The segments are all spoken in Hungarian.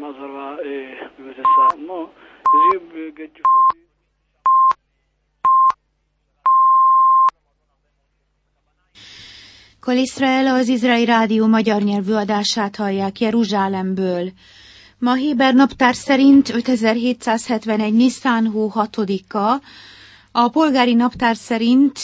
mazarva bőteszá. No, zsib gegyú. Kol Israel, az Izraeli Rádió magyar nyelvű adását hallják Jeruzsálemből. Ma héber naptár szerint 5771 Nisztán hó 6-a, a polgári naptár szerint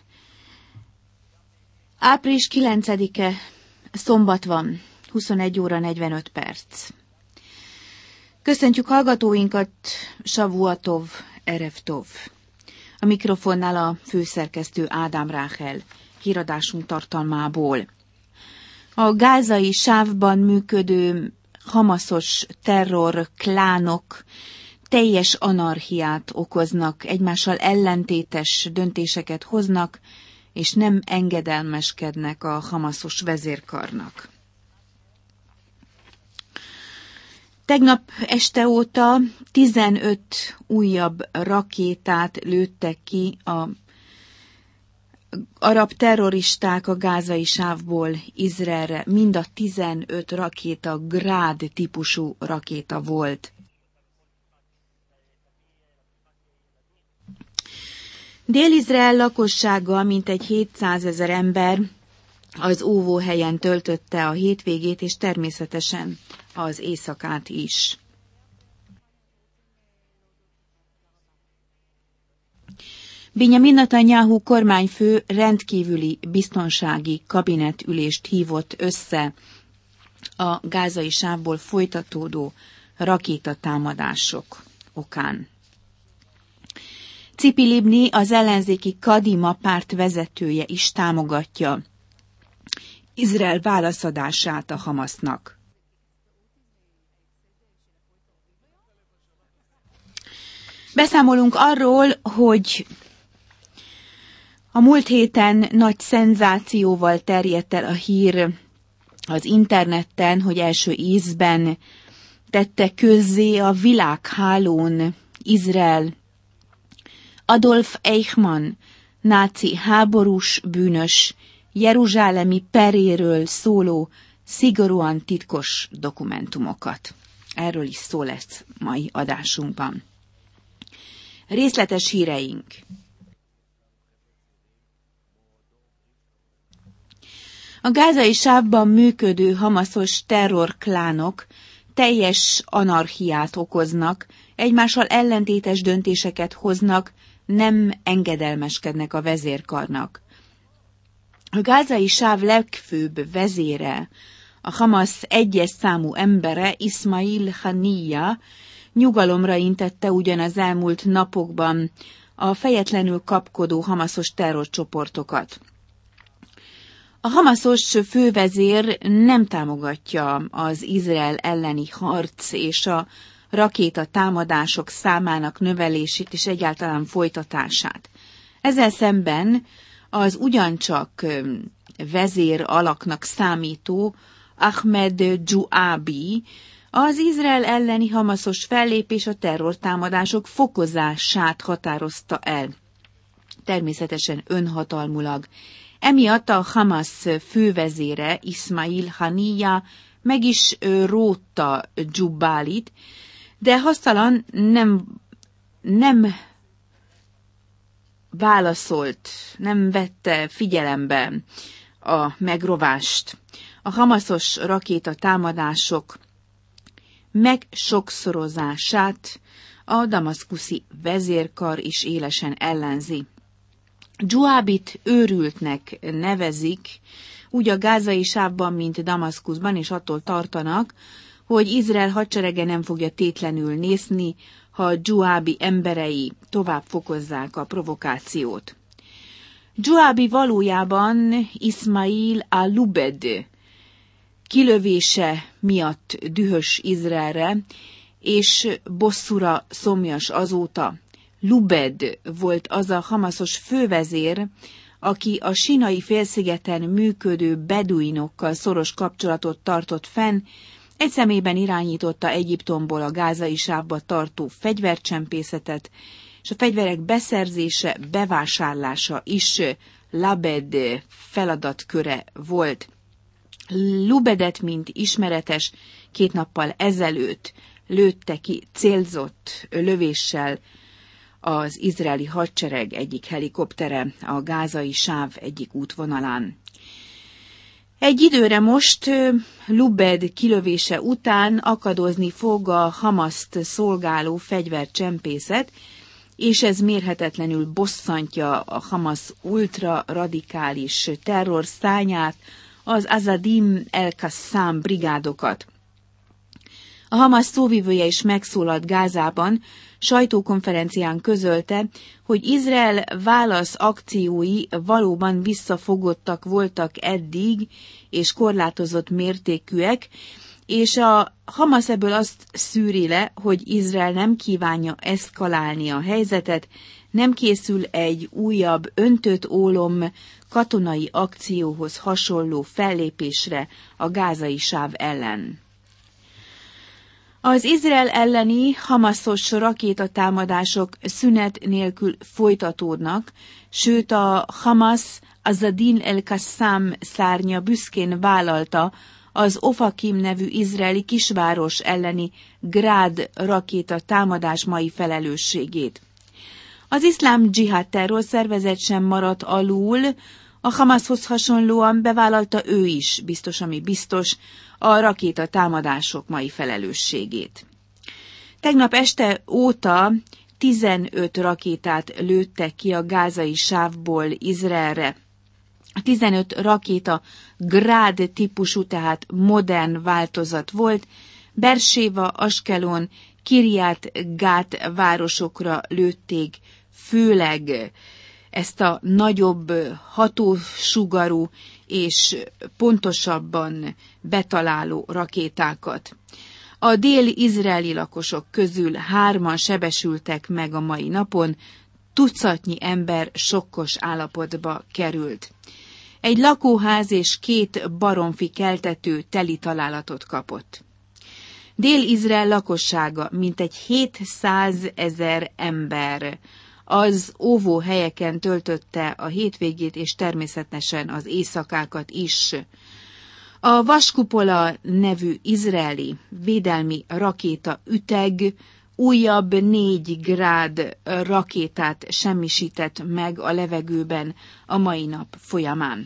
április 9-e, szombat van, 21 óra 45 perc. Köszöntjük hallgatóinkat, Savuatov, Erev Tov. A mikrofonnál a főszerkesztő Ádám Ráhel, híradásunk tartalmából. A gázai sávban működő hamaszos terrorklánok teljes anarchiát okoznak, egymással ellentétes döntéseket hoznak, és nem engedelmeskednek a hamaszos vezérkarnak. Tegnap este óta 15 újabb rakétát lőttek ki a arab terroristák a gázai sávból Izraelre. Mind a 15 rakéta Grád típusú rakéta volt. Dél-Izrael lakossága mintegy 700 000 ember az óvóhelyen töltötte a hétvégét, és természetesen az éjszakát is. Binyamin Netanyahu kormányfő rendkívüli biztonsági kabinetülést hívott össze a gázai sávból folytatódó rakétatámadások okán. Cipi Libni, az ellenzéki Kadima párt vezetője is támogatja Izrael válaszadását a Hamasznak. Beszámolunk arról, hogy a múlt héten nagy szenzációval terjedt el a hír az interneten, hogy első ízben tette közzé a világhálón Izrael Adolf Eichmann, náci háborús bűnös, jeruzsálemi peréről szóló, szigorúan titkos dokumentumokat. Erről is szó lesz mai adásunkban. Részletes híreink. A gázai sávban működő hamaszos terrorklánok teljes anarchiát okoznak, egymással ellentétes döntéseket hoznak, nem engedelmeskednek a vezérkarnak. A gázai sáv legfőbb vezére, a Hamasz egyes számú embere, Ismail Haniyeh, nyugalomra intette ugyan az elmúlt napokban a fejetlenül kapkodó hamaszos terrorcsoportokat. A hamaszos fővezér nem támogatja az Izrael elleni harc és a rakéta támadások számának növelését és egyáltalán folytatását. Ezzel szemben az ugyancsak vezér alaknak számító Ahmed Jouabi az Izrael elleni hamaszos fellépés a terrortámadások fokozását határozta el. Természetesen önhatalmulag. Emiatt a Hamasz fővezére, Ismail Haniyeh meg is rótta Joualit, de hasztalan nem válaszolt, nem vette figyelembe a megrovást. A hamaszos rakétatámadások megsokszorozását a damaszkuszi vezérkar is élesen ellenzi. Jouabit őrültnek nevezik, úgy a gázai sávban, mint Damaszkuszban, és attól tartanak, hogy Izrael hadserege nem fogja tétlenül nézni, ha Jouabi emberei tovább fokozzák a provokációt. Jouabi valójában Ismail al-Lubed kilövése miatt dühös Izraelre, és bosszúra szomjas azóta. Lubed volt az a hamaszos fővezér, aki a Sinai félszigeten működő beduinokkal szoros kapcsolatot tartott fenn, egy személyben irányította Egyiptomból a gázai sávba tartó fegyvercsempészetet, és a fegyverek beszerzése, bevásárlása is Lubed feladatköre volt. Lubedet, mint ismeretes, 2 nappal ezelőtt lőtte ki célzott lövéssel az izraeli hadsereg egyik helikoptere a gázai sáv egyik útvonalán. Egy időre most Lubed kilövése után akadozni fog a Hamaszt szolgáló fegyvercsempészet, és ez mérhetetlenül bosszantja a Hamasz ultraradikális terrorszárnyát, az Azadim el-Qassam brigádokat. A Hamasz szóvivője is megszólalt Gázában, sajtókonferencián közölte, hogy Izrael válasz akciói valóban visszafogottak voltak eddig, és korlátozott mértékűek, és a Hamasz ebből azt szűri le, hogy Izrael nem kívánja eszkalálni a helyzetet, nem készül egy újabb öntött ólom katonai akcióhoz hasonló fellépésre a gázai sáv ellen. Az Izrael elleni hamaszos rakétatámadások szünet nélkül folytatódnak, sőt a Hamasz Azadin el-Qassam szárnya büszkén vállalta az Ofakim nevű izraeli kisváros elleni Grád rakéta támadás mai felelősségét. Az iszlám dzsihád terrorszervezet sem maradt alul, a Hamaszhoz hasonlóan bevállalta ő is, biztos ami biztos, a rakéta támadások mai felelősségét. Tegnap este óta 15 rakétát lőttek ki a gázai sávból Izraelre. A 15 rakéta Grád típusú, tehát modern változat volt, Beerséva, Askelon, Kirját Gát városokra lőtték, főleg ezt a nagyobb hatósugarú és pontosabban betaláló rakétákat. A dél-izraeli lakosok közül 3-an sebesültek meg a mai napon, tucatnyi ember sokkos állapotba került. Egy lakóház és 2 baromfi keltető teli találatot kapott. Dél-Izrael lakossága mintegy 700 000 ember az óvóhelyeken töltötte a hétvégét, és természetesen az éjszakákat is. A Vaskupola nevű izraeli védelmi rakéta üteg újabb 4 Grád rakétát semmisített meg a levegőben a mai nap folyamán.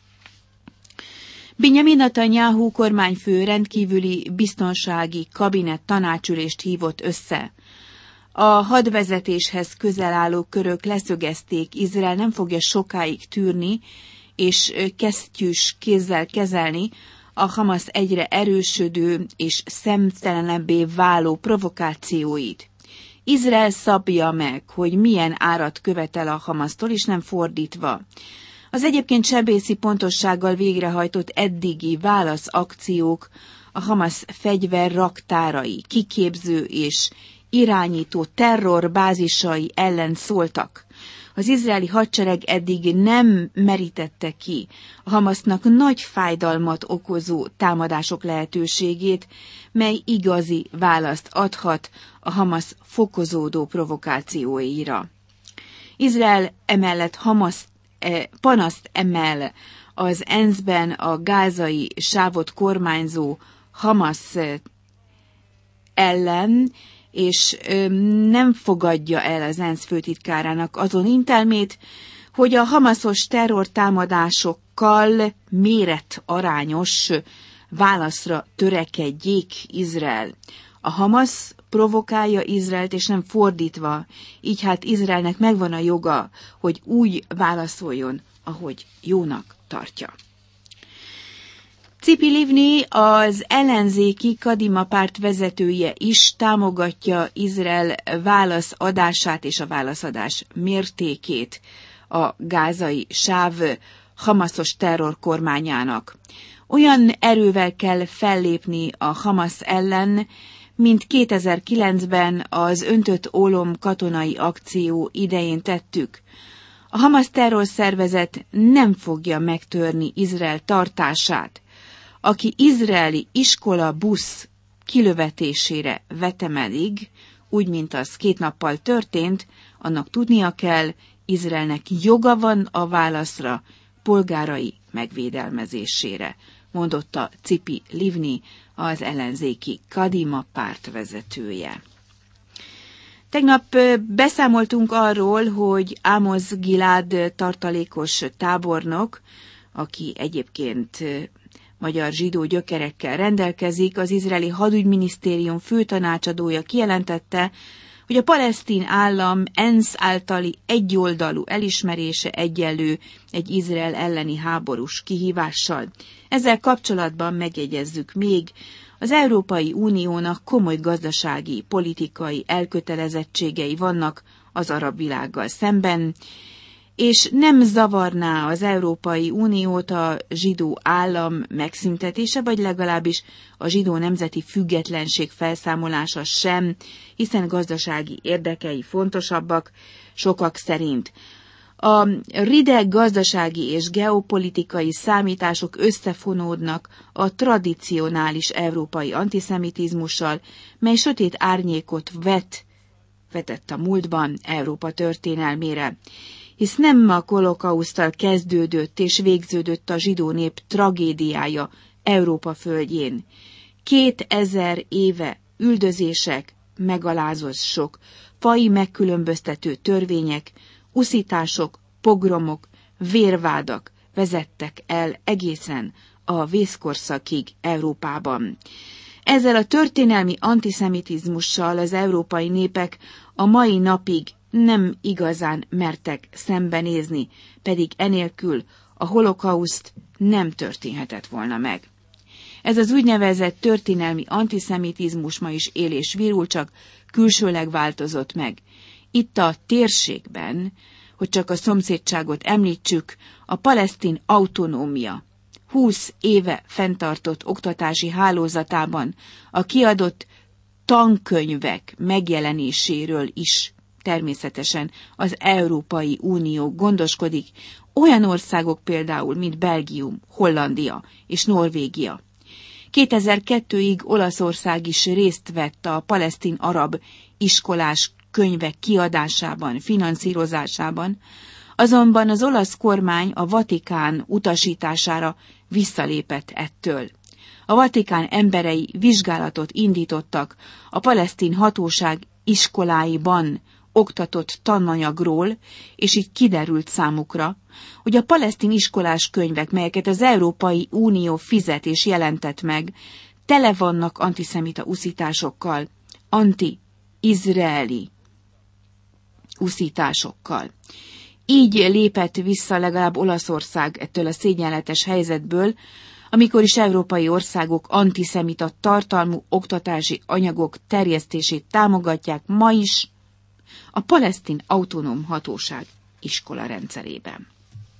Binyamin Netanyahu kormányfő rendkívüli biztonsági kabinet tanácsülést hívott össze. A hadvezetéshez közel álló körök leszögezték, Izrael nem fogja sokáig tűrni és kesztyűs kézzel kezelni a Hamasz egyre erősödő és szemtelenebbé váló provokációit. Izrael szabja meg, hogy milyen árat követel a Hamasztól, és nem fordítva. Az egyébként sebészi pontossággal végrehajtott eddigi válaszakciók a Hamasz fegyverraktárai, kiképző és irányító terrorbázisai ellen szóltak. Az izraeli hadsereg eddig nem merítette ki a Hamasznak nagy fájdalmat okozó támadások lehetőségét, mely igazi választ adhat a Hamasz fokozódó provokációira. Izrael emellett panaszt emel az ENSZ-ben a gázai sávot kormányzó Hamasz ellen, és nem fogadja el az ENSZ főtitkárának azon intelmét, hogy a hamaszos terrortámadásokkal méretarányos válaszra törekedjék Izrael. A Hamasz provokálja Izraelt, és nem fordítva, így hát Izraelnek megvan a joga, hogy úgy válaszoljon, ahogy jónak tartja. Tzipi Livni, az ellenzéki Kadima párt vezetője is támogatja Izrael válaszadását és a válaszadás mértékét a gázai sáv hamaszos terrorkormányának. Olyan erővel kell fellépni a Hamasz ellen, mint 2009-ben az öntött ólom katonai akció idején tettük. A Hamasz terrorszervezet nem fogja megtörni Izrael tartását. Aki izraeli iskola busz kilövetésére vetemedik, úgy, mint az 2 nappal történt, annak tudnia kell, Izraelnek joga van a válaszra, polgárai megvédelmezésére. mondotta Tzipi Livni, az ellenzéki Kadima párt vezetője. Tegnap beszámoltunk arról, hogy Amos Gilad tartalékos tábornok, aki egyébként magyar zsidó gyökerekkel rendelkezik, az izraeli hadügyminisztérium főtanácsadója kijelentette, hogy a palesztin állam ENSZ általi egyoldalú elismerése egyenlő egy Izrael elleni háborús kihívással. Ezzel kapcsolatban megjegyezzük még, az Európai Uniónak komoly gazdasági, politikai elkötelezettségei vannak az arab világgal szemben, és nem zavarná az Európai Uniót a zsidó állam megszüntetése, vagy legalábbis a zsidó nemzeti függetlenség felszámolása sem, hiszen gazdasági érdekei fontosabbak sokak szerint. A rideg gazdasági és geopolitikai számítások összefonódnak a tradicionális európai antiszemitizmussal, mely sötét árnyékot vetett a múltban Európa történelmére. Hisz nem a holokauszttal kezdődött és végződött a zsidó nép tragédiája Európa földjén. 2000 éve üldözések, megalázások, faji megkülönböztető törvények, uszítások, pogromok, vérvádak vezettek el egészen a vészkorszakig Európában. Ezzel a történelmi antiszemitizmussal az európai népek a mai napig nem igazán mertek szembenézni, pedig enélkül a holokauszt nem történhetett volna meg. Ez az úgynevezett történelmi antiszemitizmus ma is él és virul, csak külsőleg változott meg. Itt a térségben, hogy csak a szomszédságot említsük, a palesztin autonómia 20 éve fenntartott oktatási hálózatában a kiadott tankönyvek megjelenéséről is természetesen az Európai Unió gondoskodik, olyan országok például, mint Belgium, Hollandia és Norvégia. 2002-ig Olaszország is részt vett a palesztin arab iskolás könyvek kiadásában, finanszírozásában, azonban az olasz kormány a Vatikán utasítására visszalépett ettől. A Vatikán emberei vizsgálatot indítottak a palesztin hatóság iskoláiban oktatott tananyagról, és így kiderült számukra, hogy a palesztin iskolás könyvek, melyeket az Európai Unió fizet és jelentett meg, tele vannak antiszemita uszításokkal, anti-izraeli uszításokkal. Így lépett vissza legalább Olaszország ettől a szégyenletes helyzetből, amikor is európai országok antiszemita tartalmú oktatási anyagok terjesztését támogatják ma is a palesztin autonóm hatóság iskola rendszerében.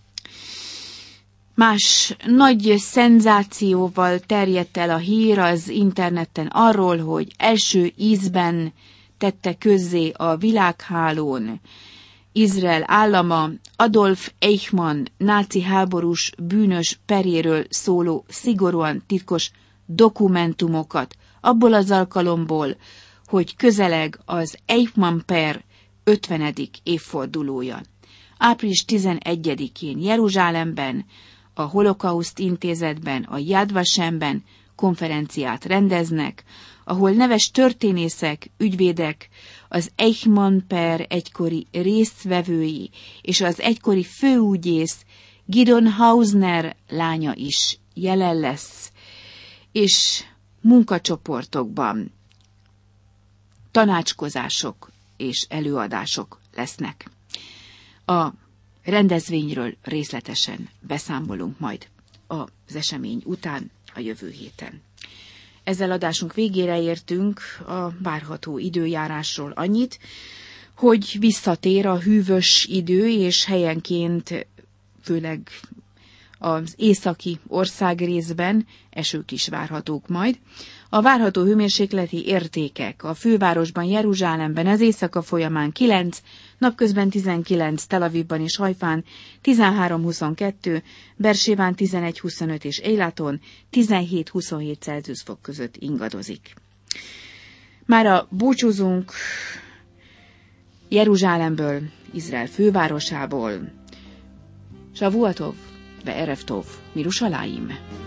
Más nagy szenzációval terjedt el a hír az interneten arról, hogy első ízben tette közzé a világhálón Izrael állama Adolf Eichmann náci háborús bűnös peréről szóló szigorúan titkos dokumentumokat abból az alkalomból, hogy közeleg az Eichmann per 50. évfordulója. Április 11-én Jeruzsálemben, a Holokauszt intézetben, a Yad Vashemben konferenciát rendeznek, ahol neves történészek, ügyvédek, az Eichmann per egykori résztvevői és az egykori főügyész Gideon Hausner lánya is jelen lesz, és munkacsoportokban tanácskozások és előadások lesznek. A rendezvényről részletesen beszámolunk majd az esemény után a jövő héten. Ezzel adásunk végére értünk, a várható időjárásról annyit, hogy visszatér a hűvös idő, és helyenként, főleg az északi országrészben esők is várhatók majd. A várható hőmérsékleti értékek a fővárosban, Jeruzsálemben az éjszaka folyamán 9, napközben 19, Tel Avivban és Hajfán 13-22, Beerséván 11-25 és Eilaton 17-27 Celsius fok között ingadozik. Mára búcsúzunk Jeruzsálemből, Izrael fővárosából. Shavuot Tov ve Erev Tov, Mirushalayim.